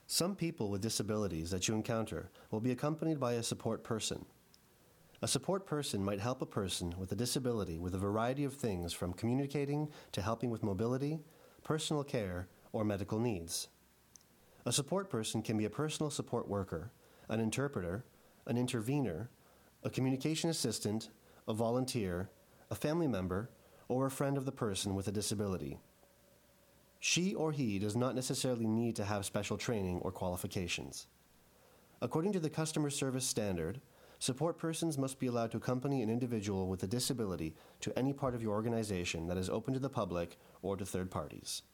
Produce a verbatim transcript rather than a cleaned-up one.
Some people with disabilities that you encounter will be accompanied by a support person. A support person might help a person with a disability with a variety of things from communicating to helping with mobility, personal care, or medical needs. A support person can be a personal support worker, an interpreter, an intervener, a communication assistant, a volunteer, a family member, or a friend of the person with a disability. She or he does not necessarily need to have special training or qualifications. According to the customer service standard, support persons must be allowed to accompany an individual with a disability to any part of your organization that is open to the public or to third parties.